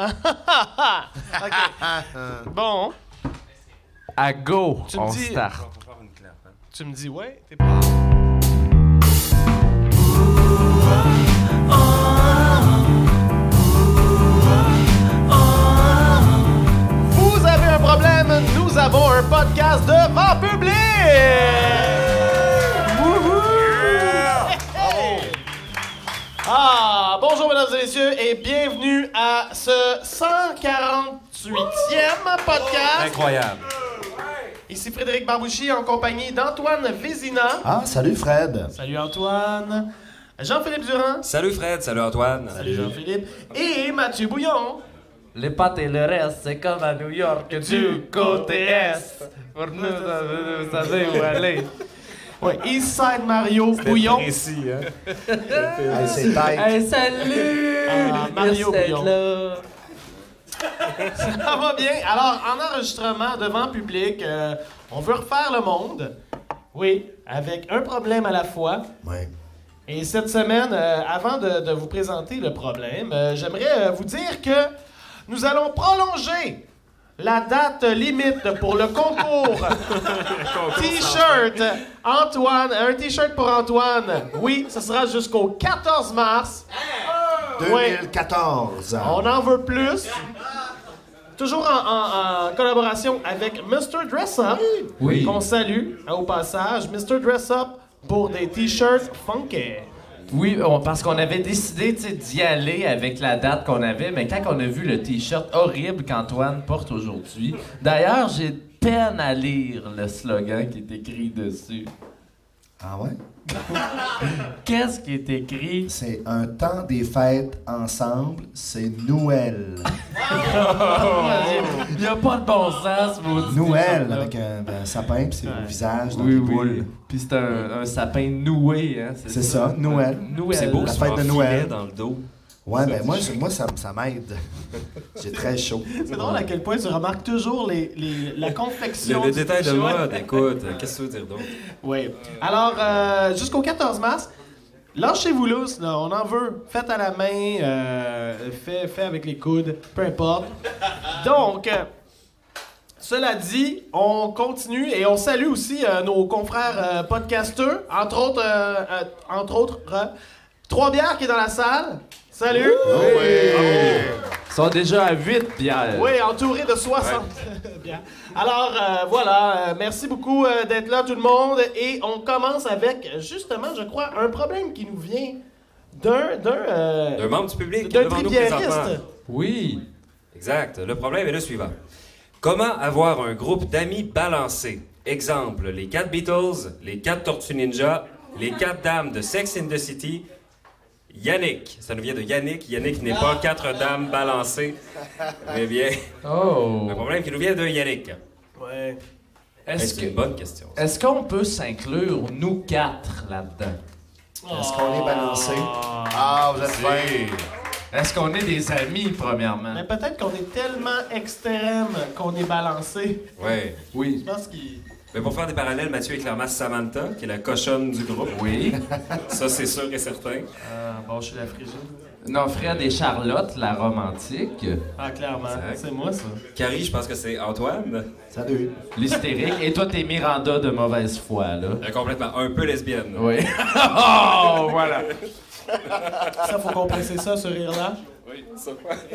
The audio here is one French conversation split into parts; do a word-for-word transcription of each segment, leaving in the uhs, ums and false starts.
OK. Bon. À go, Tu me on dis- start. Faut faire une clap, hein. Tu me dis ouais, t'es prêt? Vous avez un problème, nous avons un podcast devant public! Wouhou! Hey! Ah, bonjour mesdames et messieurs et bienvenue à ce cent quarante-huitième podcast. Incroyable. Ici Frédéric Barbouchi en compagnie d'Antoine Vézina. Ah, salut Fred. Salut Antoine. Jean-Philippe Durand. Salut Fred, salut Antoine. Salut Jean-Philippe. Et Mathieu Bouillon. Les pâtes et le reste, c'est comme à New York du côté Est. Pour nous, vous savez où aller. Ouais, Eastside Mario Bouillon. Précis, hein? Hey, c'est tight. Hey, salut! Ah, Mario Merci d'être Bouillon. là. Ça va bien. Alors, en enregistrement devant public, euh, on veut refaire le monde. Oui, avec un problème à la fois. Ouais. Et cette semaine, euh, avant de, de vous présenter le problème, euh, j'aimerais euh, vous dire que nous allons prolonger la date limite pour le concours T-shirt Antoine, un T-shirt pour Antoine. Oui, ce sera jusqu'au quatorze mars. deux mille quatorze. On en veut plus. Toujours en, en- en collaboration avec mister Dress Up, Oui. qu'on salue hein, au passage. mister Dress Up pour des T-shirts funky. Oui, on- parce qu'on avait décidé tu sais, d'y aller avec la date qu'on avait, mais quand on a vu le T-shirt horrible qu'Antoine porte aujourd'hui, d'ailleurs, j'ai peine à lire le slogan qui est écrit dessus. Ah ouais? Qu'est-ce qui est écrit? C'est un temps des fêtes ensemble, c'est Noël. Il n'y a pas de bon sens, ce maudit Noël T-shirt-là. avec un, un sapin, puis c'est Ouais. le visage dans Oui, les oui. boules. Puis c'est un, un sapin noué, hein? C'est ça, Noël. Noël. C'est beau, La la fête de Noël. dans le dos. Ouais, ben moi, je- moi ça, ça m'aide. J'ai très chaud. C'est drôle à quel point tu remarques toujours les, les- la confection. Le, le du détail de t-shirt. mode, écoute, qu'est-ce que tu veux dire d'autre? Oui. Alors, euh, jusqu'au quatorze mars, lâchez-vous lousse, là, on en veut. Faites à la main, euh, fait, fait avec les coudes, peu importe. Donc, euh, cela dit, on continue et on salue aussi euh, nos confrères euh, podcasteurs, entre autres, euh, euh, entre autres, euh, Trois Bières qui est dans la salle. Salut! Ils sont déjà à huit bières. Oui, entouré de soixante bières. Alors, euh, voilà, euh, merci beaucoup euh, d'être là tout le monde et on commence avec, justement, je crois, un problème qui nous vient d'un... d'un... euh, Un membre du public d'un devant nous tribiériste. présentement. Oui. Exact. Le problème est le suivant. Comment avoir un groupe d'amis balancé? Exemple, les quatre Beatles, les quatre Tortues Ninja, les quatre dames de Sex in the City, Yannick. Ça nous vient de Yannick. Yannick n'est pas quatre dames balancées, mais bien Oh. un problème qui nous vient de Yannick. Ouais. Hey, Est-ce c'est une que- bonne question. ça. est-ce qu'on peut s'inclure, nous quatre, là-dedans? Est-ce qu'on est balancé? Ah, vous êtes fin. Est-ce qu'on est des amis, premièrement? Mais peut-être qu'on est tellement extrême qu'on est balancé. Ouais. Oui. Je pense qu'il... Mais pour faire des parallèles, Mathieu est clairement Samantha, qui est la cochonne du groupe. Oui. Ça, c'est sûr et certain. Ah, bon, je suis la frigide. Non, Fred et Charlotte, la romantique. Ah, clairement, Exact. c'est moi, ça. Carrie, je pense que c'est Antoine. Salut. L'hystérique. Et toi, t'es Miranda de mauvaise foi, là. Elle est complètement un peu lesbienne. Oui. Oh, voilà. Ça, faut compresser ça, ce rire-là. Oui, ça.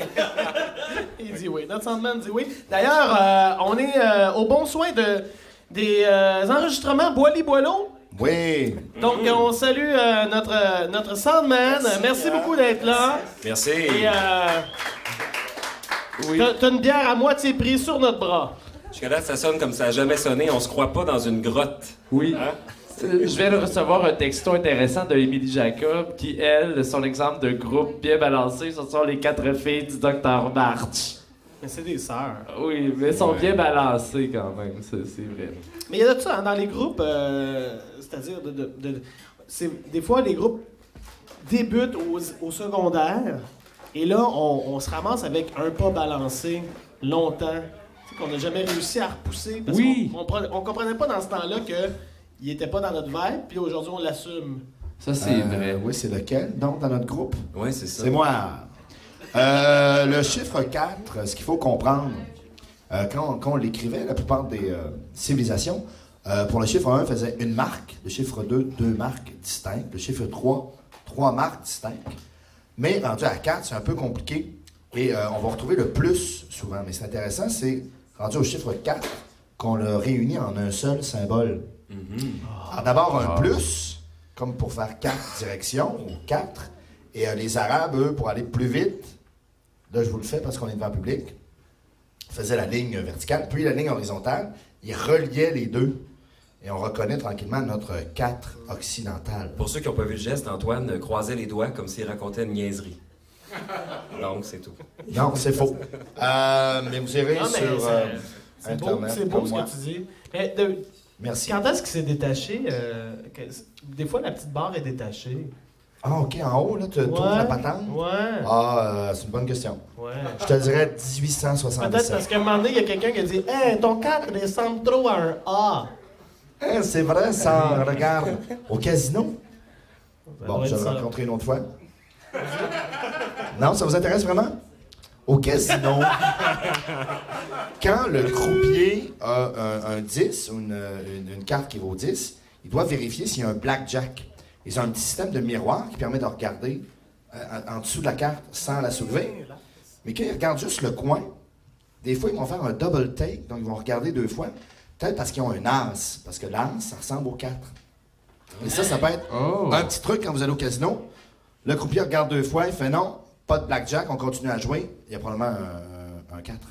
Il dit oui. Notre Sandman dit oui. D'ailleurs, euh, on est euh, au bon soin de, des euh, enregistrements Boily-Boileau. Oui. Donc, on salue euh, notre, euh, notre Sandman. Merci, beaucoup d'être là. Merci. Et euh, Oui. t'as, t'as une bière à moitié prix sur notre bras. Jusqu'à là, ça sonne comme ça n'a jamais sonné. On se croit pas dans une grotte. Oui. Hein? Euh, Je viens de recevoir un texto intéressant de Émilie Jacob qui, elle, son exemple de groupe bien balancé, ce sont les quatre filles du docteur March. Mais c'est des sœurs. Oui, mais elles sont Ouais. bien balancées quand même, ça, c'est vrai. Mais il y a de ça hein, dans les groupes, euh, c'est-à-dire de, de, de- c'est, des fois les groupes débutent au, au secondaire et là on, on se ramasse avec un pas balancé longtemps, tu sais, qu'on n'a jamais réussi à repousser parce Oui. qu'on on, pre- on comprenait pas dans ce temps-là que il était pas dans notre vibe, puis aujourd'hui on l'assume. Ça, c'est Euh, vrai. Oui, c'est lequel, donc, dans notre groupe? Oui, c'est ça. C'est moi. Euh, le chiffre quatre, ce qu'il faut comprendre, euh, quand, quand on l'écrivait, la plupart des euh, civilisations, euh, pour le chiffre un, faisait une marque, le chiffre deux, deux marques distinctes, le chiffre trois, trois marques distinctes. Mais rendu à quatre, c'est un peu compliqué et euh, on va retrouver le plus souvent. Mais c'est intéressant, c'est rendu au chiffre quatre qu'on le réunit en un seul symbole. Mhm. Alors, d'abord, un plus, comme pour faire quatre directions, ou quatre. Et euh, les Arabes, eux, pour aller plus vite, là, je vous le fais parce qu'on est devant le public, faisaient la ligne verticale, puis la ligne horizontale. Ils reliaient les deux. Et on reconnaît tranquillement notre quatre occidental. Pour ceux qui n'ont pas vu le geste, Antoine croisait les doigts comme s'il racontait une niaiserie. Donc, c'est tout. Non, c'est faux. Euh, mais vous irez Non, mais sur c'est- euh, C'est beau, Internet. c'est beau comme ce moi. que tu dis. Mais de- Merci. quand est-ce qu'il s'est détaché? euh, que- des fois, la petite barre est détachée. Ah, OK, en haut, là, tu trouves la patente? Ouais. Ah, euh, c'est une bonne question. Ouais. Je te dirais dix-huit cent soixante-dix-sept. Peut-être parce qu'à un moment donné, il y a quelqu'un qui a dit Hey, ton quatre ressemble trop à un A. Hein, c'est vrai, ça, regarde. Au casino? Ça Bon, doit je être vais ça. le rencontrer une autre fois. Non, ça vous intéresse vraiment? Au casino. Quand le croupier a un, un dix, ou une, une- une carte qui vaut dix, il doit vérifier s'il y a un blackjack. Ils ont un petit système de miroir qui permet de regarder euh, en, en dessous de la carte sans la soulever. Mais quand ils regardent juste le coin, des fois, ils vont faire un double take, donc ils vont regarder deux fois. Peut-être parce qu'ils ont un as, parce que l'as, ça ressemble au quatre. Et ça, ça peut être Oh. un petit truc quand vous allez au casino. Le croupier regarde deux fois, il fait non, pas de blackjack, on continue à jouer. Il y a probablement un, un quatre.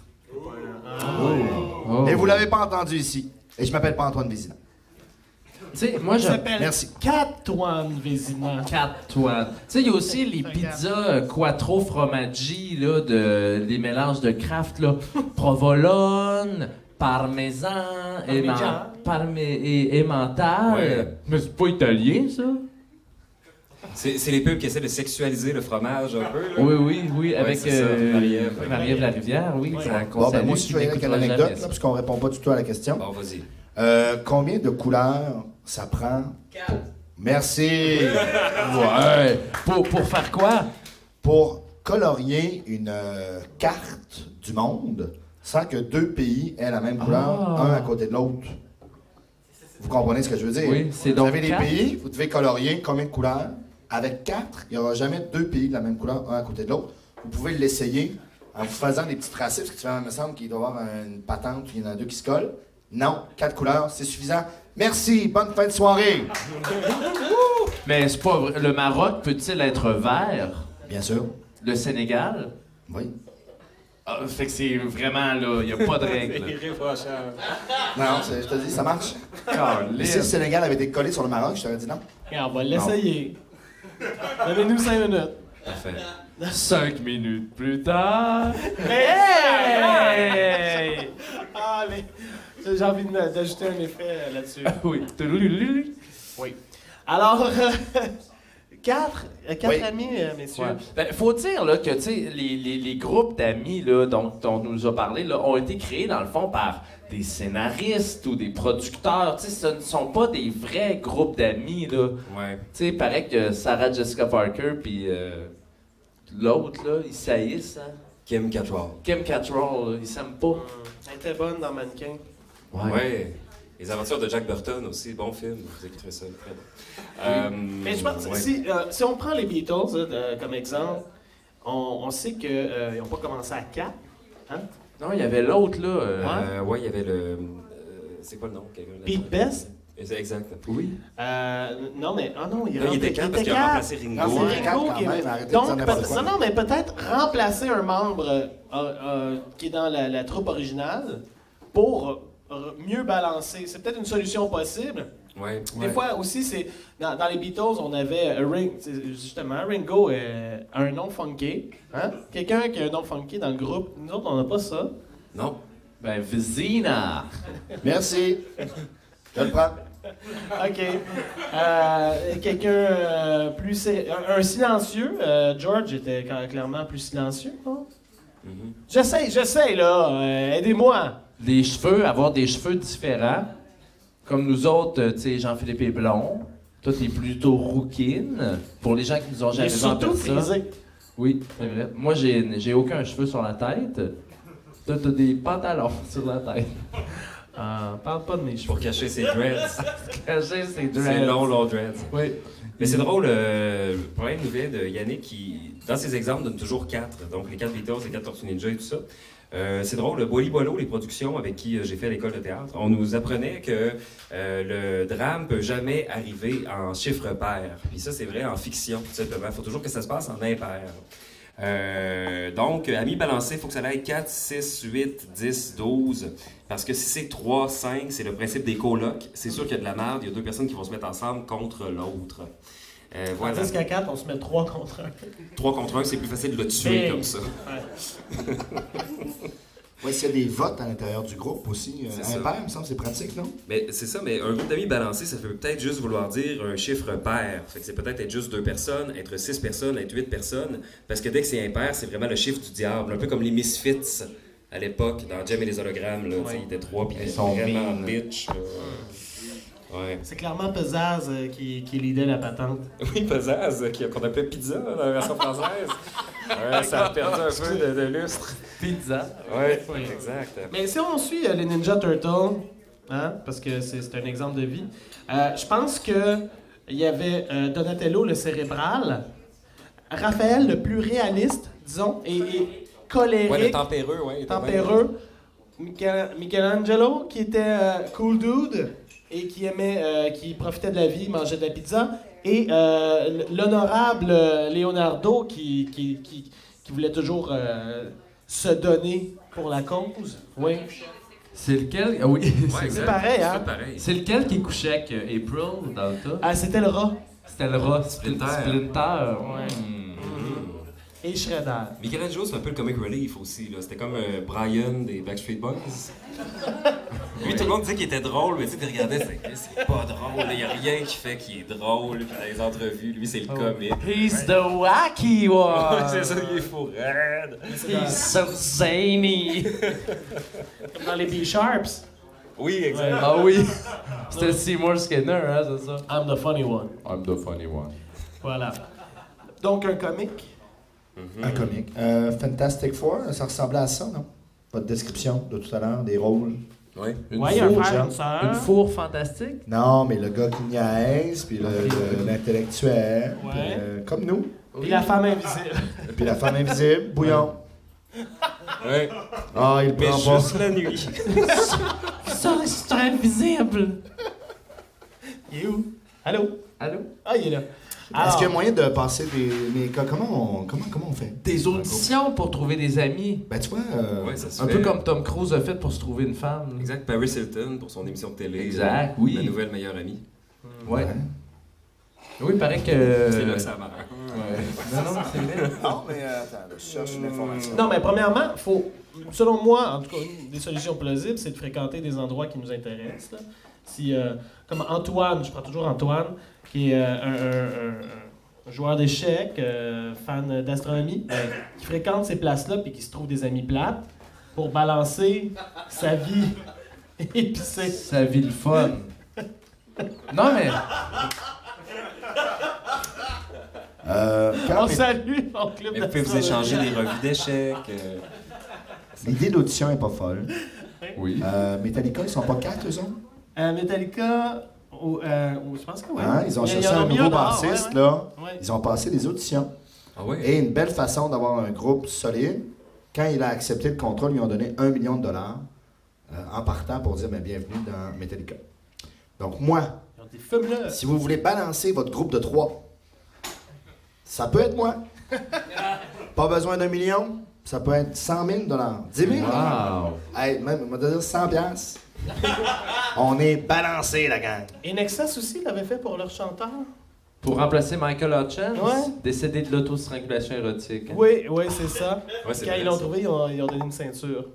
Oh. Mais vous l'avez pas entendu ici. Et je m'appelle pas Antoine Vézina. Tu sais, moi, Il je... s'appelle Merci. Catoine Vézina. Quatre toiles. Tu sais, il y a aussi les pizzas euh, quattro formaggi, là, de, les mélanges de craft, là. Provolone, parmesan, Parmigiano. éman- parme- et emmental. Ouais. Mais c'est pas italien, ça? C'est c'est les pubs qui essaient de sexualiser le fromage un peu, là. Oui, oui, oui, avec c'est ça, euh, Marie-Ève. Marie-Ève Larivière, oui. Ouais. ça Bon, ben salue, moi aussi, qui je vais y aller avec une n'écoutera anecdote, jamais là, ça. parce qu'on répond pas du tout à la question. Bon, vas-y. Euh, combien de couleurs ça prend? Pour... Merci! Ouais. Pour, pour faire quoi? Pour colorier une euh, carte du monde sans que deux pays aient la même couleur, Ah. un à côté de l'autre. Vous comprenez ce que je veux dire? Oui, c'est Vous donc avez des quatre. pays, vous devez colorier combien de couleurs? Avec quatre, il n'y aura jamais deux pays de la même couleur, un à côté de l'autre. Vous pouvez l'essayer en vous faisant des petits tracés, parce que tu vois, il me semble qu'il doit y avoir une patente, il y en a deux qui se collent. Non, quatre couleurs, c'est suffisant. Merci, bonne fin de soirée! Mais c'est pas vrai. Le Maroc peut-il être vert? Bien sûr. Le Sénégal? Oui. Ah, fait que c'est vraiment, là, il n'y a pas de règle. Non, c'est- je te dis, ça marche. Caliste. Mais si le Sénégal avait été collé sur le Maroc, je t'aurais dit non. Regarde, on va l'essayer. Donnez-nous cinq minutes. Parfait. Cinq minutes plus tard. Hey! Ah, mais j'ai envie de me- d'ajouter un effet euh, là-dessus. Oui. Touloulou. Oui. Alors, euh, quatre, euh, quatre Oui. amis, euh, messieurs. Ouais. Ben, faut dire là, que tu sais, les, les, les groupes d'amis là, dont, dont on nous a parlé là, ont été créés dans le fond par des scénaristes ou des producteurs. Tu sais, ce ne sont pas des vrais groupes d'amis. Là. Ouais. Tu sais, paraît que Sarah Jessica Parker puis euh, l'autre, là, ils saillissent. Hein? Kim Cattrall. Kim Cattrall, là, ils s'aiment pas. Elle était bonne dans Mannequin. Ouais. Les aventures de Jack Burton aussi, bon film. Vous écouterez ça. Très bon. Euh, Mais je pense, ouais. si, euh, si on prend les Beatles là, de- comme exemple, on, on sait qu'ils n'ont pas commencé à quatre. Hein? Non, il y avait l'autre, là. euh, Euh, ouais, il y avait le. euh, c'est quoi le nom? quelqu'un l'a- Pete Best? C'est exact. Oui. Euh, non, mais ah non, il, Non, il était rempla- quatre parce qu'il a quatre. remplacé Ringo. Ah, c'est Ouais. Ringo Ringo quand qui- même, arrêtez de Donc, dire n'importe peut- quoi. non, non, mais peut-être remplacer un membre euh, euh, qui est dans la, la troupe originale pour euh, mieux balancer. C'est peut-être une solution possible. Ouais. Des fois aussi, c'est dans, dans les Beatles, on avait euh, Ring, c'est justement Ringo euh, a un nom funky. Hein? Quelqu'un qui a un nom funky dans le groupe. Nous autres, on n'a pas ça. Non. Ben, Vizina. Merci. Je le prends. OK. Euh, Quelqu'un euh, plus sé- un, un silencieux. euh, George était ca- clairement plus silencieux. non? Mhm. J'essaie, j'essaie là. Euh, aidez-moi. Des cheveux, avoir des cheveux différents. Comme nous autres, euh, tu sais, Jean-Philippe est blond. Toi, t'es plutôt rouquine. Pour les gens qui nous ont J'ai jamais vu en surtout personne. frisé. Oui, c'est vrai. Moi, j'ai, j'ai aucun cheveu sur la tête. Toi, t'as des pantalons sur la tête. Euh, parle pas de mes cheveux. Pour cacher ses dreads. Cacher ses dreads. C'est long, long dreads. Oui. Mais c'est drôle, euh, le problème nous vient de Yannick qui, dans ses exemples, donne toujours quatre. Donc les quatre Beatles, les quatre Tortues Ninja et tout ça. Euh, c'est drôle, le Boily Boilo, les productions avec qui euh, j'ai fait l'école de théâtre, on nous apprenait que euh, le drame peut jamais arriver en chiffre pair. Puis ça, c'est vrai en fiction, tout simplement. Il faut toujours que ça se passe en impair. Euh, donc, amis balancés, il faut que ça aille quatre, six, huit, dix, douze. Parce que si c'est trois, cinq, c'est le principe des colocs. C'est sûr qu'il y a de la merde, il y a deux personnes qui vont se mettre ensemble contre l'autre. Euh, voilà. Tandis qu'à quatre, on se met trois contre un. trois contre un, c'est plus facile de le tuer Hey. comme ça. Ouais. Ouais, s'il y a des votes à l'intérieur du groupe aussi, euh, C'est ça. impair, il me semble, c'est pratique, non? Mais c'est ça, mais un groupe d'amis balancé, ça peut peut-être juste vouloir dire un chiffre pair. Fait que c'est peut-être être juste deux personnes, être six personnes, être huit personnes. Parce que dès que c'est impair, c'est vraiment le chiffre du diable. Un peu comme les Misfits à l'époque, dans Jem et les hologrammes. Là, Ouais. Ils étaient trois, puis Ils ils sont sont vraiment mean. bitch. là. Ouais. C'est clairement Pesaz euh, qui, qui lidait la patente. Oui, Pesaz, qui- qu'on appelait pizza dans la version française. Ouais, ça a perdu un peu de, de lustre. Pizza. Ouais, Oui. exact. Mais si on suit euh, les Ninja Turtles, hein, parce que c'est, c'est un exemple de vie, euh, je pense que il y avait euh, Donatello le cérébral, Raphaël le plus réaliste, disons, et, et colérique, Ouais, le tempéreux, ouais. il était tempéreux, Michel- Michelangelo qui était euh, cool dude et qui aimait, euh, qui profitait de la vie, mangeait de la pizza, et euh, l'honorable euh, Leonardo qui, qui, qui, qui voulait toujours euh, se donner pour la cause. Oui. C'est lequel? Ah oui. bien. c'est- Ouais, exact. pareil, hein? C'est pareil. C'est lequel qui couchait avec euh, April dans le tas? Ah, c'était le rat. C'était le rat. Splinter. Splinter. Ouais. Hmm. Et Shredder. Michelangelo, c'est un peu le comic relief aussi. Là. C'était comme euh, Brian des Backstreet Boys. Lui, tout le monde disait qu'il était drôle, mais tu sais, tu regardais, c'est, c'est pas drôle. Il n'y a rien qui fait qu'il est drôle. Puis dans les entrevues, lui, c'est le comique. He's the wacky Ouais, one. c'est ça, il est fou raide. He's so zany. Comme dans les B-Sharps. Oui, exact. Ah oui. C'était Seymour Skinner, hein, c'est ça? I'm the funny one. I'm the funny one. Voilà. Donc, un comique. Un comique. Euh, Fantastic Four, ça ressemblait à ça, non? Votre description de tout à l'heure, des rôles. Oui. Une Ouais, il y a un four, frère, genre. une sœur. une four fantastique? Non, mais le gars qui niaise, puis le- le- l'intellectuel, puis, Ouais. euh, comme nous. Puis la femme invisible. Puis la femme invisible, bouillon. Ouais. Ah, il Mais prend pas. juste la nuit. Ça, c'est invisible. Il est où? Allô? Allô? Ah, il est là. Est-ce qu'il y a moyen de passer des. Mais co- comment on, comment, comment on fait? Des auditions pour trouver des amis. Ben, tu vois. euh, Ouais, ça se Un fait. peu comme Tom Cruise a fait pour se trouver une femme. Exact, Paris Hilton pour son émission de télé. Exact, euh, oui. La nouvelle meilleure amie. Ouais. ouais. Oui, il paraît que. C'est là que ça marche. Ouais. Non, non, c'est vrai. Non, mais euh, attends, je cherche une information. Non, mais premièrement, faut, selon moi, en tout cas, une des solutions plausibles, c'est de fréquenter des endroits qui nous intéressent. Là. Si, euh, comme Antoine, je prends toujours Antoine, qui est euh, un, un- un- un joueur d'échecs, euh, fan d'astronomie, euh, qui fréquente ces places-là puis qui se trouve des amis plates pour balancer sa vie épicée. Sa vie le fun. Non, mais. Euh, quand- On salue mon club Mais vous pouvez vous d'astronomie. échanger des revues d'échecs. euh, L'idée d'audition est pas folle. Oui. Euh, Metallica, ils sont pas quatre, eux autres? Euh, Metallica, au- euh, au- je pense que oui. Hein, ils ont Il y en cherché a un mis nouveau dehors, bassiste, ouais, ouais. là. Ouais. Ils ont passé des auditions. Ah ouais? Et une belle façon d'avoir un groupe solide. Quand il a accepté le contrat, ils lui ont donné un million de dollars euh, en partant pour dire ben, bienvenue dans Metallica. Donc, moi, Ils ont des fumeurs. si vous voulez balancer votre groupe de trois, ça peut être moi. Pas besoin d'un million, ça peut être cent mille dollars, dix mille dollars. Wow. Hey, même, on va dire cent piastres. On est balancé, la gang. Et Nexus aussi l'avait fait pour leur chanteur. Pour remplacer Michael Hutchins, Ouais. décédé de l'autostrangulation érotique. Oui, oui, c'est ça. Ouais, c'est Quand vrai, ils l'ont ça. trouvé, ils ont, ils ont donné une ceinture.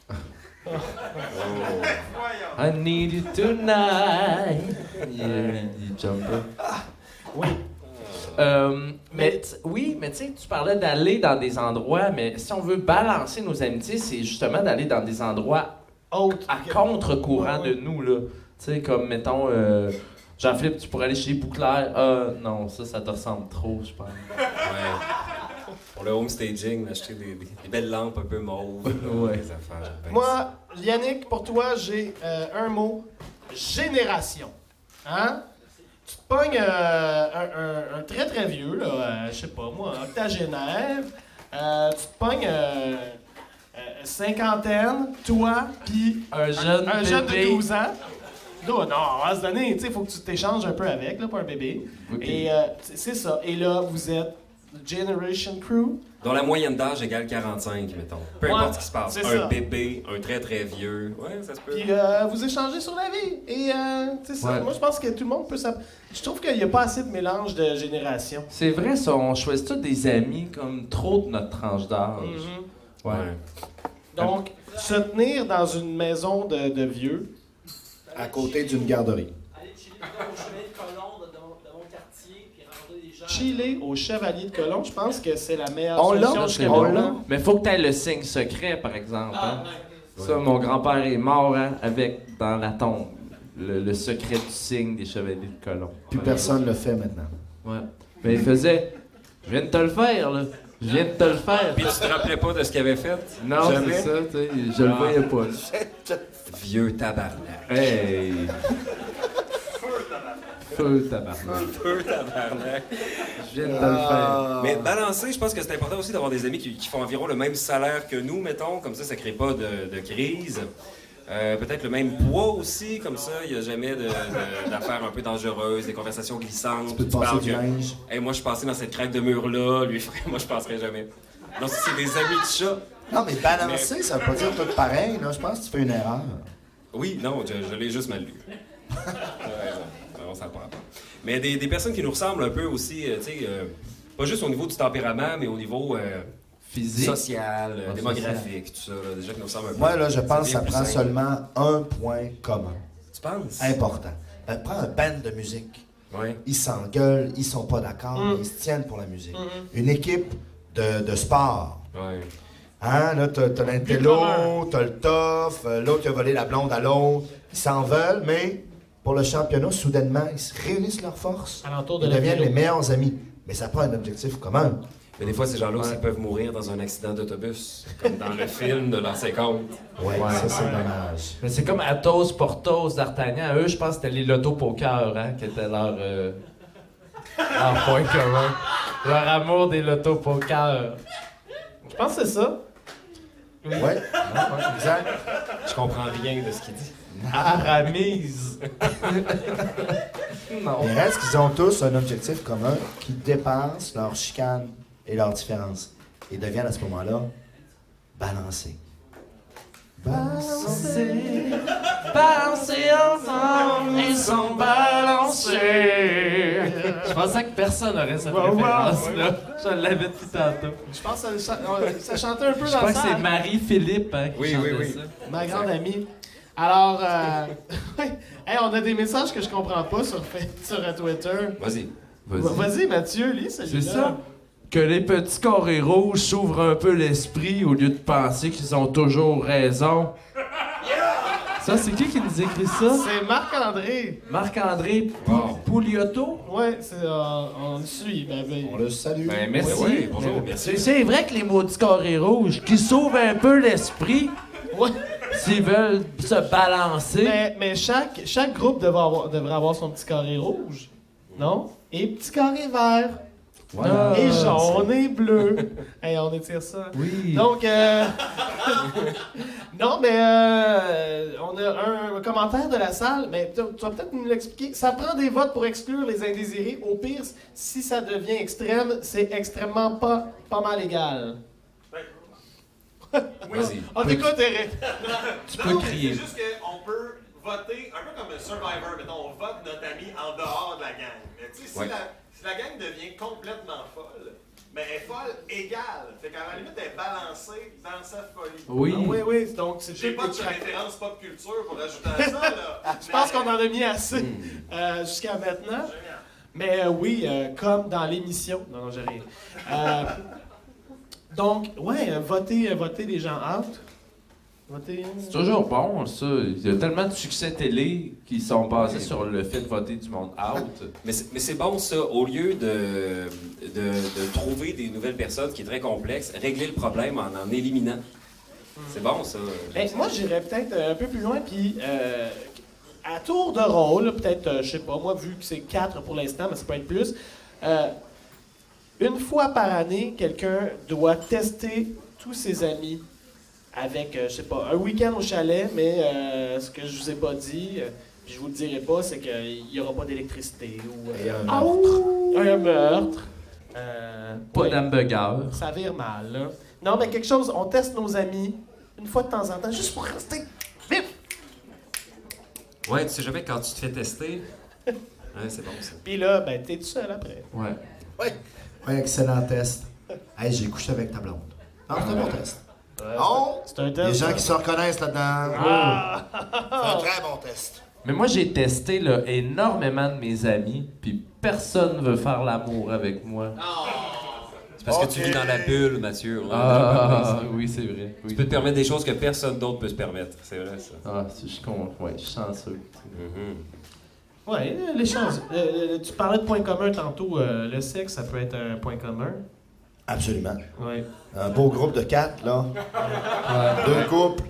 I need you tonight. Yeah, il jumper. Oui. Euh, mais t- oui, mais tu sais, tu parlais d'aller dans des endroits, mais si on veut balancer nos amitiés, c'est justement d'aller dans des endroits Autre. à contre-courant Ouais, de nous, là. Tu sais, comme, mettons, euh, Jean-Philippe, tu pourrais aller chez Bouclair. Ah, non, ça, ça te ressemble trop, je pense. Ouais. Pour le home staging, acheter des, des, des belles lampes un peu mauves. Ouais. Des affaires. Ben, Moi, Yannick, pour toi, j'ai euh, un mot. Génération. Hein? Tu te pognes euh, un, un, un très très vieux, là, euh, je sais pas moi, octogénaire. Euh, tu te pognes euh, euh, cinquantaine, toi, puis Un jeune un jeune de bébé. douze ans. Non, non, on va se donner, tu sais, il faut que tu t'échanges un peu avec, là, pour un bébé. Ok. Et euh, c'est c'est ça. Et là, vous êtes Generation Crew. dont la moyenne d'âge égale quarante-cinq, mettons. Peu Ouais, importe ce qui se passe. c'est Un ça. bébé, un très très vieux. Ouais, ça se peut. Puis euh, vous échangez sur la vie. Et euh, c'est ça. Ouais. Moi, je pense que tout le monde peut s'app... Je trouve qu'il n'y a pas assez de mélange de générations. C'est vrai, ça, on choisit tous des amis comme trop de notre tranche d'âge. Mhm. Ouais. Donc, se tenir dans une maison de, de vieux. À côté d'une garderie. Aller chiller au chemin de colon de, de, mon, de mon quartier, puis rencontrer des gens. Chiller au Chevalier de Colomb, je pense que c'est la meilleure On l'a, solution C'est jusqu'à on bon. maintenant. Mais faut que tu aies le signe secret, par exemple. Ah, hein. ouais. Ça, mon grand-père est mort hein, avec dans la tombe. Le, le secret du signe des chevaliers de Colomb. Plus Ouais. personne le fait maintenant. Ouais. Mais il faisait je viens de te le faire, là. Je viens de te le faire. Puis tu te rappelais pas de ce qu'il avait fait? Non, Jamais? c'est ça, tu sais. Je le Ah. voyais pas. là. Vieux tabarnak. Hey! Feu tabarnak. Vieux tabarnak. Je viens de te le faire. Mais balancer, je pense que c'est important aussi d'avoir des amis qui, qui font environ le même salaire que nous, mettons. Comme ça, ça crée pas de, de crise. Euh, peut-être le même poids aussi, comme ça, il n'y a jamais de- de- d'affaires un peu dangereuses, des conversations glissantes. Tu peux te Tu passer parles du que, linge. hey, moi, je suis passé dans cette craque de mur-là, lui, frère, moi, je passerai jamais. Non, si c'est des amis de chat. Non, mais balancer, ça veut pas dire tout pareil. Là. Je pense que tu fais une erreur. Oui, non, je, je l'ai juste mal lu. T'as raison. Non, ça prend pas. Mais des, des personnes qui nous ressemblent un peu aussi, euh, tu sais, euh, pas juste au niveau du tempérament, mais au niveau euh, Physique. social, euh, Ah, démographique, tout ça, là, déjà qui nous ressemblent un peu. Moi, là, je C'est pense que bien ça plus prend simple. seulement un point commun. Tu penses? Important. Ben, prends un band de musique. Oui. Ils s'engueulent, ils sont pas d'accord, Mm. mais ils se tiennent pour la musique. Mhm. Une équipe de, de sport. Ouais. Hein, là, t'as, t'as But l'intello, commun. t'as le tough, euh, l'autre qui a volé la blonde à l'autre. Ils s'en veulent, mais pour le championnat, soudainement, ils se réunissent leurs forces. Alentour de Ils la deviennent vélo. les meilleurs amis. Mais ça prend un objectif commun. Mais des fois, ces gens-là aussi Ouais. peuvent mourir dans un accident d'autobus, comme dans le film de l'an cinquante. Ouais, Ouais. ça, c'est dommage. Mais c'est comme Athos, Porthos, D'Artagnan. Eux, je pense que c'était les loto-poker, hein, qui était leur, euh, leur point commun. Leur amour des loto-poker. Je pense que c'est ça. Ouais, exact. Je comprends rien de ce qu'il dit. Aramise. non. Il reste qu'ils ont tous un objectif commun qui dépasse leurs chicanes et leurs différences. Et deviennent à ce moment-là balancés. Balancés. Balancer ensemble, ils sont balancés. Je pensais que personne n'aurait cette Wow, wow. référence-là. Je l'avais depuis tantôt. Je pense que ça, ça- ça chantait un peu Je dans crois le que c'est salle. Marie-Philippe hein, qui Oui, chantait oui, oui. ça. Ma grande amie. Alors, euh, ouais. Hey, on a des messages que je comprends pas sur, Fa- sur euh, Twitter. Vas-y. Vas-y, Mathieu, lis celui-là. C'est ça. Que les petits carrés rouges s'ouvrent un peu l'esprit au lieu de penser qu'ils ont toujours raison. Ça, c'est qui qui nous écrit ça? C'est Marc-André. Marc-André Pou- Pouliotto? Ouais, c'est, euh, on le suit. Ben, ben, On le salue. Ben, merci. Oui, oui, bonjour, merci. C'est- C'est vrai que les maudits carrés rouges, qui s'ouvrent un peu l'esprit ouais. s'ils veulent se balancer. Mais, mais chaque, chaque groupe devrait avoir, devrait avoir son petit carré rouge. Non? Et petit carré vert. Voilà. et Ah, jaune et bleu. Hey, on étire ça. Oui. Donc, euh... non, mais euh, on a un commentaire de la salle, mais tu tu vas peut-être nous l'expliquer. Ça prend des votes pour exclure les indésirés. Au pire, si ça devient extrême, c'est extrêmement pas, pas mal égal. Vas-y. On t'écoute, Eric. Tu Non, peux mais crier. C'est juste qu'on peut voter, un peu comme un Survivor, mettons, on vote notre ami en dehors de la gang. Mais tu sais, si, Ouais. la, si la gang devient complètement folle, mais elle est folle égale. Fait qu'à la limite, elle est balancée dans sa folie. Oui. Ah oui, oui, donc c'est J'ai tout pas de extra- référence pop culture pour ajouter à ça, là. Je pense qu'on en a mis assez euh, jusqu'à maintenant. Mais euh, oui, euh, comme dans l'émission. Non, non, j'ai rien. Euh, donc, ouais, euh, voter, euh, voter les gens out. Voter. C'est toujours bon, ça. Il y a tellement de succès télé qui sont basés sur le fait de voter du monde out. Mais c'est, mais c'est bon, ça. Au lieu de, de, de trouver des nouvelles personnes, qui est très complexe, régler le problème en en éliminant. C'est bon, ça. Ben, moi, j'irais peut-être un peu plus loin, puis euh, à tour de rôle, peut-être, euh, je sais pas, moi, vu que c'est quatre pour l'instant, mais ça peut être plus, euh, une fois par année, quelqu'un doit tester tous ses amis avec, euh, je sais pas, un week-end au chalet, mais euh, ce que je vous ai pas dit, euh, puis je vous le dirai pas, c'est qu'il y aura pas d'électricité ou euh, Et un meurtre. un meurtre. Euh, Pas ouais, d'hamburger. ça vire mal, là. Non, mais quelque chose, on teste nos amis une fois de temps en temps, juste pour rester vif. Ouais, tu sais jamais quand tu te fais tester. Ouais, c'est bon, ça. Puis là, ben, t'es tout seul après. Ouais. Ouais. Ouais, excellent test. Hey, j'ai couché avec ta blonde. Ah, c'est un bon test. Oh! C'est un test. Les gens ça. qui se reconnaissent là-dedans. Ah! C'est un très bon test. Mais moi, j'ai testé là, énormément de mes amis, puis personne veut faire l'amour avec moi. C'est parce que tu vis dans la bulle, Mathieu. Ah, oui, c'est vrai. Oui. Tu peux te permettre des choses que personne d'autre peut se permettre. C'est vrai, ça. Ah, je suis con... ouais, je suis chanceux. Mhm. Ouais, euh, les chances. Euh, tu parlais de points communs tantôt. euh, le sexe, ça peut être un point commun. Absolument. Ouais. Un beau groupe de quatre, là. Deux couples.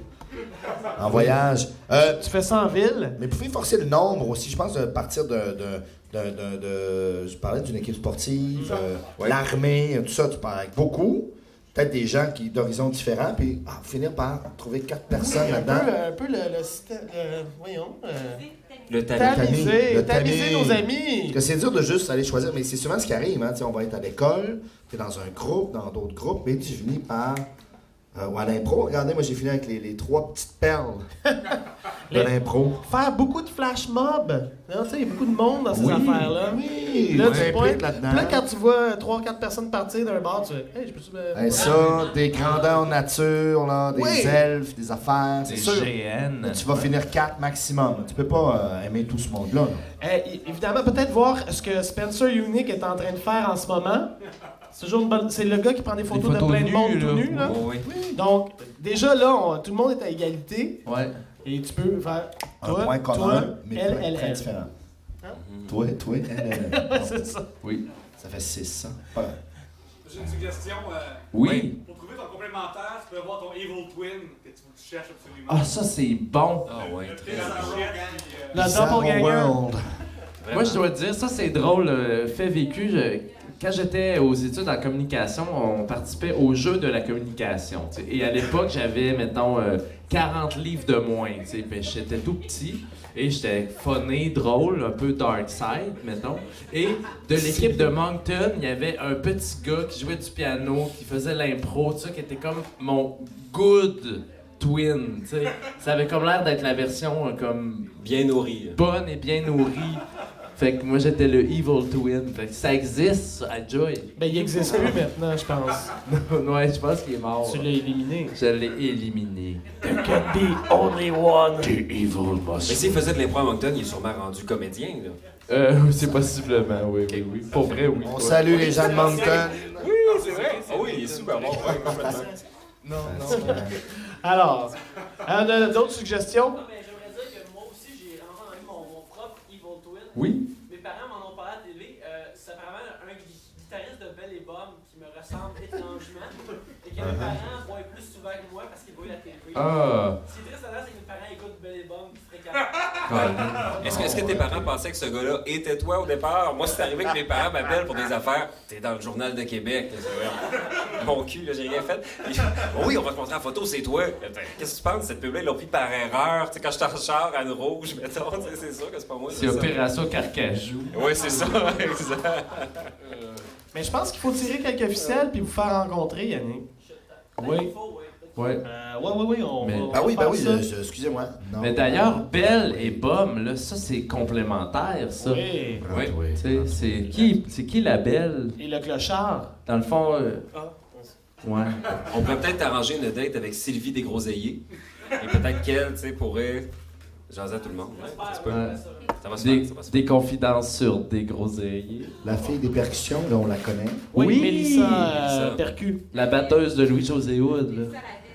En voyage. Euh, Tu fais ça en ville? mais vous pouvez forcer le nombre aussi. Je pense de partir de. de, de, de, de- je parlais d'une équipe sportive, euh, Ouais. l'armée, tout ça. Tu parles avec beaucoup. Peut-être des gens qui d'horizons différents. Puis ah, finir par trouver quatre personnes un peu, là-dedans. un peu le, le système. le- voyons. euh, Le tamis. tamiser, le tamiser tamis. nos amis. Parce que c'est dur de juste aller choisir, mais c'est souvent ce qui arrive. Hein? Tu sais, on va être à l'école, tu es dans un groupe, dans d'autres groupes, mais tu finis par. Euh, ou à l'impro. Regardez, moi j'ai fini avec les, les trois petites perles de Les- l'impro. Faire beaucoup de flash mobs. Non, tu sais, il y a beaucoup de monde dans ces Oui, affaires-là. oui, Là, tu tu impliques pointes. là-dedans. Puis là, quand tu vois trois quatre personnes partir d'un bar, tu fais Hey, je peux-tu me. Hey, ça, des grandeurs nature, là, des Oui. elfes, des affaires, c'est Des sûr. G N. Tu vas finir quatre maximum. Tu peux pas euh, aimer tout ce monde-là. là. Eh, é- évidemment, peut-être voir ce que Spencer Unique est en train de faire en ce moment. C'est toujours une bonne... C'est le gars qui prend des photos, photos de plein de nues, monde là. tout nu, là. Oh, oui. Donc, déjà là, on- tout le monde est à égalité. Ouais. Et tu peux faire. Un Toi, point commun, toi, mais elle, très, elle, très elle. différent. Hein? Toi, toi, elle, elle, elle. Ouais, c'est ça. Oui. Ça fait six cents. Pas- J'ai une suggestion. euh, Oui. pour trouver ton complémentaire, tu peux avoir ton Evil Twin que tu, tu cherches absolument. Ah, ça, c'est bon. Ah, ouais. Le très Prince bon. Archette, puis, euh, La Bizarre doppelganger. World. Moi, je dois te dire, ça, c'est drôle. euh, fait vécu. je- Quand j'étais aux études en communication, on participait au jeu de la communication. Tu sais. Et à l'époque, j'avais, mettons, euh, quarante livres de moins. Tu sais. Puis j'étais tout petit. Et j'étais funny, drôle, un peu dark side, mettons. Et de l'équipe de Moncton, il y avait un petit gars qui jouait du piano, qui faisait l'impro, tout ça, qui était comme mon good twin. Tu sais. Ça avait comme l'air d'être la version euh, comme Bien nourri. bonne et bien nourrie. Fait que moi, j'étais le evil twin. Fait que ça existe ça, à Joy. Ben, il existe plus maintenant, je pense. Ouais, je pense qu'il est mort. Tu l'as éliminé. Je l'ai éliminé. There can be only one. The evil Mais must. s'il faisait de l'impro à Moncton, il est sûrement rendu comédien, là. Euh, c'est possiblement, oui, oui, oui. Pour vrai, oui. On Ouais. salue les gens de Moncton. Oui, c'est vrai. Ah oui, il est super bon. Ouais, complètement. Non, non. Alors, on a d'autres suggestions? Non, mais j'aimerais dire que moi aussi, j'ai enfin eu mon, mon propre Evil Twin. Oui. Mes parents m'en ont parlé à la télé. Euh, c'est apparemment un gui- guitariste de Bell et Bob qui me ressemble étrangement. Et que mes parents voient plus souvent que moi parce qu'ils voient la télé. Ah. Ce qui est triste là, c'est que mes parents écoutent Bell et Bob fréquemment. Est-ce que, est-ce que tes parents pensaient que ce gars-là était toi au départ? Moi, c'est arrivé que mes parents m'appellent pour des affaires. T'es dans le Journal de Québec. C'est vrai. Mon cul, là, j'ai rien fait. Ils- oui, on va te montrer la photo, c'est toi. Qu'est-ce que tu penses? Cette pub-là, ils l'ont pris par erreur. Tu sais, quand je en char à une rouge, mettons, tu sais, c'est sûr que c'est pas moi. C'est Opération Carcajou. Oui, c'est ça, exact. Mais je pense qu'il faut tirer quelques ficelles puis vous faire rencontrer, Yannick. Oui. Il faut, oui. Ouais. Euh, ouais, ouais, oui, on Mais- va. on Ah va oui, ben faire oui, ça. je- je- excusez-moi. Non. Mais d'ailleurs, Belle et Bum, là, ça, c'est complémentaire, ça. Oui. Oui. Oui. Tu sais, c'est qui, c'est qui la Belle? Et le clochard. Dans le fond, euh, Ah. ouais. On pourrait peut-être arranger une date avec Sylvie Desgroseilliers. Et peut-être qu'elle, tu sais, pourrait jaser à tout le monde. Ouais, ça se peut. Ouais. Ça va se Des, faire, ça va se faire. des confidences sur des groseilliers. La fille des percussions, là, on la connaît. Oui, Oui, Mélissa euh, Mélissa. Percu. La batteuse de Louis-José Hood, là.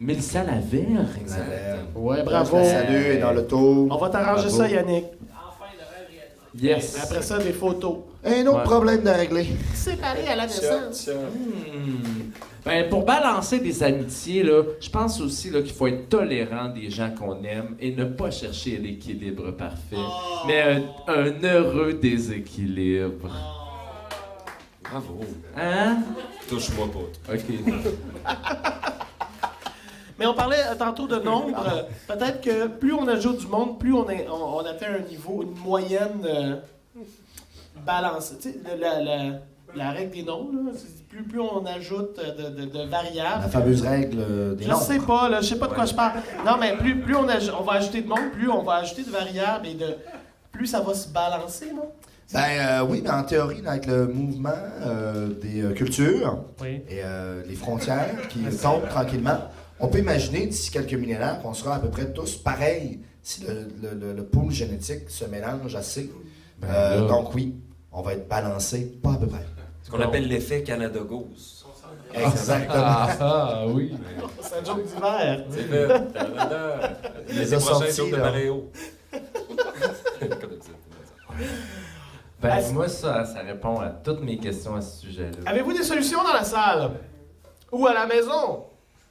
Mélissa Lavergne. Exact. Ouais, bravo. Salut, et dans l'auto. On va t'arranger Bravo. ça, Yannick. Enfin, le rêve réalisé. Yes. Après ça, des photos. Un autre Ouais. problème de régler. Séparés à la naissance. Hmm. Ben, pour balancer des amitiés, là, je pense aussi là, qu'il faut être tolérant des gens qu'on aime et ne pas chercher l'équilibre parfait, mais un, un heureux déséquilibre. Bravo. Hein? Touche-moi pas. OK. Mais on parlait euh, tantôt de nombre. Euh, Peut-être que plus on ajoute du monde, plus on, est, on, on atteint un niveau, une moyenne euh, balancée. Tu sais, le- la, la, la règle des nombres, là, c'est plus, plus on ajoute de, de, de La variables. fameuse règle euh, des Je nombres. sais pas, là, je sais pas de quoi je parle. Non, mais plus, plus on, aj- on va ajouter de monde, plus on va ajouter de variables et de plus ça va se balancer, non? Ben euh, oui, mais en théorie, là, avec le mouvement euh, des euh, cultures Oui. et euh, les frontières qui tombent tranquillement, on peut imaginer d'ici quelques millénaires qu'on sera à peu près tous pareils si le, le, le, le pool génétique se mélange assez. Ben Euh, là. donc oui, on va être balancé, pas à peu près. Ce qu'on appelle l'effet Canada Goose. Exactement. Ah, ah, oui. C'est un joke d'hiver. C'est fait. Canada. Les Les a prochains sortis, jours de là. Maréo. Comme d'habitude. Ben, Ah, moi, ça, ça répond à toutes mes questions à ce sujet-là. Avez-vous des solutions dans la salle? Ou à la maison?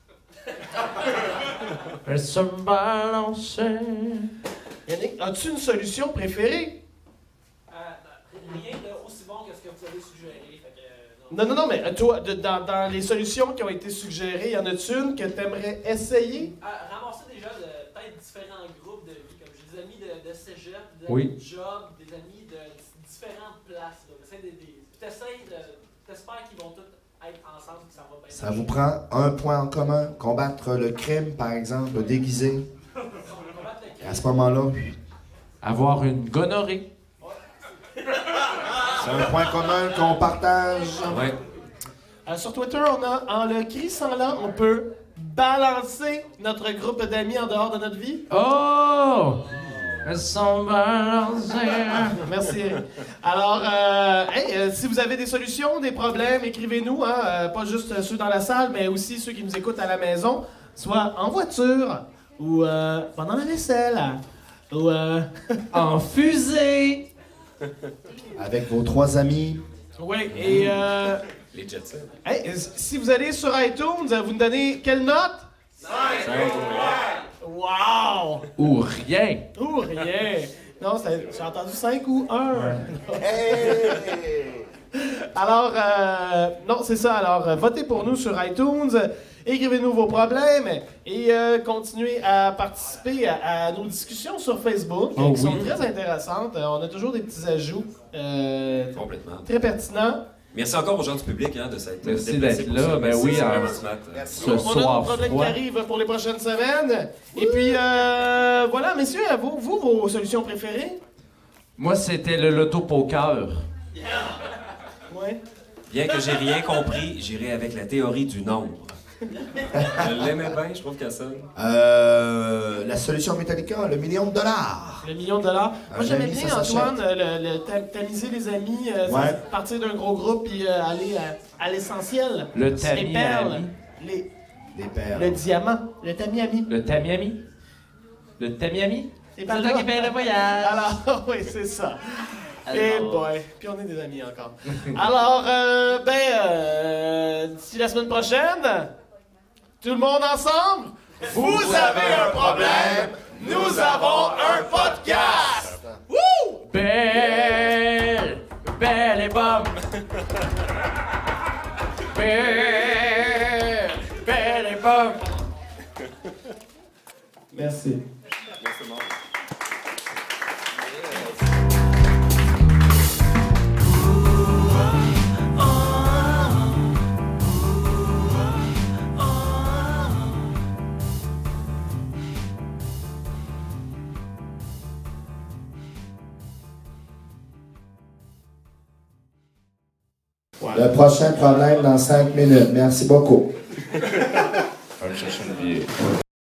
Elle se balançait. Yannick, as-tu une solution préférée? Euh, ben, rien de aussi bon que ce que vous avez suggéré. Fait que, euh, Non, non, non, mais euh, toi, de- dans, dans les solutions qui ont été suggérées, y en a-tu une que tu aimerais essayer? Euh, ramasser déjà de peut-être différents groupes de vie. Comme j'ai des amis de, de cégep, des Oui. amis de job, des amis de d- différentes places. Là. T'essaies de- des- T'essayes de- T'espères qu'ils vont tous être ensemble et que ça va bien. Ça vous prend un point en commun, combattre le crime, par exemple, déguisé. Et à ce moment-là, Avoir une gonorrhée. c'est un point commun qu'on partage. Ouais. Euh, sur Twitter, on a, en le crissant là, on peut balancer notre groupe d'amis en dehors de notre vie. Oh! Elles sont balancées. Merci, Eric. Alors, euh, hey, euh, si vous avez des solutions, des problèmes, écrivez-nous, hein, euh, pas juste euh, ceux dans la salle, mais aussi ceux qui nous écoutent à la maison, soit en voiture, ou euh, pendant la vaisselle, ou... Euh, En fusée. Avec vos trois amis. oui, et... Euh, Les jet set. hey, euh, si vous allez sur iTunes, euh, vous nous donnez quelle note? Wow! Ou rien. Ou rien! Non, c'est- j'ai entendu cinq ou un. Alors, euh, non, c'est ça. Alors, euh, votez pour nous sur iTunes, écrivez-nous vos problèmes et euh, continuez à participer à, à nos discussions sur Facebook Oh qui sont oui. très intéressantes. Euh, on a toujours des petits ajouts euh, Complètement. très pertinents. Merci encore aux gens du public hein, de s'être Merci déplacés d'être pour là. ça. Ben Merci, oui, c'est en- vraiment smart. Ce On a soir d'autres problèmes froid. qui arrivent pour les prochaines semaines. Et puis, euh, voilà, messieurs, à vous, vous, vos solutions préférées? Moi, c'était le loto poker. Ouais. Bien que j'ai rien compris, j'irai avec la théorie du nombre. Je l'aimais bien, je trouve qu'elle sonne. Euh, la solution Metallica, le million de dollars. Le million de dollars. Moi, Un j'aimais ami, bien, ça Antoine, euh, le, le tam- tamiser les amis, euh, Ouais. ça, partir d'un gros groupe et euh, aller à, à l'essentiel. Le Les tamis perles, ami. les, Des pères. le diamant, le tami-ami. Le tamiami. Le tamiami. C'est C'est pas toi là. qui paye le voyage. Alors, oui, c'est ça. Et Alors. boy, puis on est des amis encore. Alors, euh, ben, euh, d'ici la semaine prochaine, tout le monde ensemble, vous, avez un problème, nous avons un podcast. Wouh! Belle, belle et bombe. Belle, belle et bombe. Merci. Le prochain problème dans cinq minutes. Merci beaucoup. On va chercher une bière.